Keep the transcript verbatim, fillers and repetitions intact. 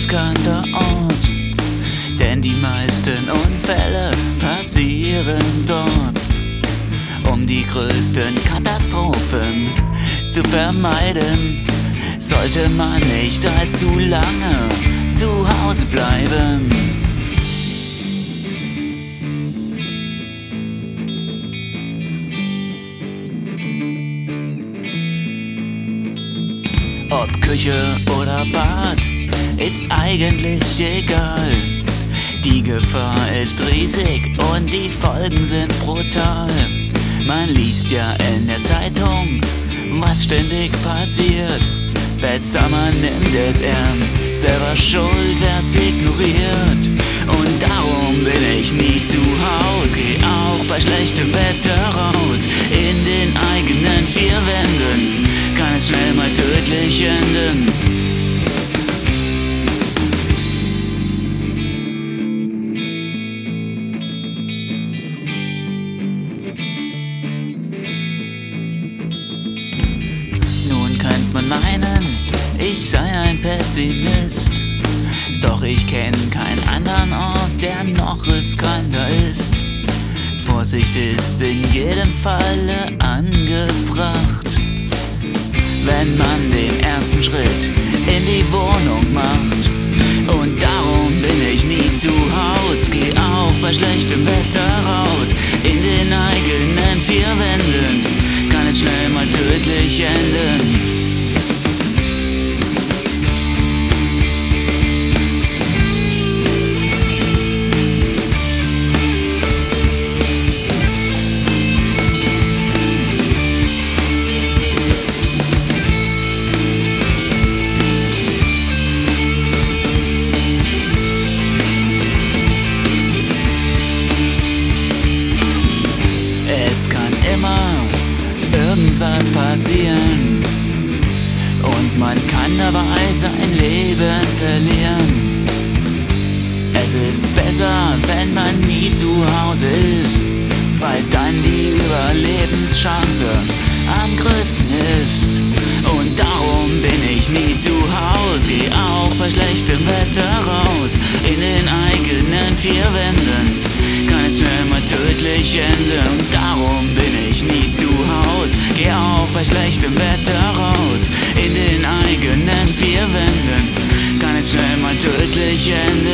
riskanter Ort, denn die meisten Unfälle passieren dort. Um die größten Katastrophen zu vermeiden, sollte man nicht allzu lange zu Hause bleiben. Ob Küche oder Bad, ist eigentlich egal. Die Gefahr ist riesig und die Folgen sind brutal. Man liest ja in der Zeitung, was ständig passiert. Besser man nimmt es ernst, selber schuld, wer's ignoriert. Und darum bin ich nie zu Haus, geh auch bei schlechtem Wetter raus. In den eigenen vier Wänden kann es schnell mal tödlich enden. Könnte man meinen, ich sei ein Pessimist, doch ich kenne keinen anderen Ort, der noch riskanter ist. Vorsicht ist in jedem Falle angebracht, wenn man den ersten Schritt in die Wohnung macht. Und darum bin ich nie zu Haus, geh auch bei schlechtem Wetter raus. In den eigenen vier Wänden kann es schnell mal tödlich enden. Es kann immer irgendwas passieren und man kann dabei sein Leben verlieren. Es ist besser, wenn man nie zu Hause ist, weil dann die Überlebenschance am größten ist. Und darum bin ich nie zu Haus, geh auch bei schlechtem Wetter raus. In den eigenen vier Wänden kann es schnell mal tödlich enden. Und darum bin ich nie zu Haus, geh auch bei schlechtem Wetter raus. In den eigenen vier Wänden kann es schnell mal tödlich enden.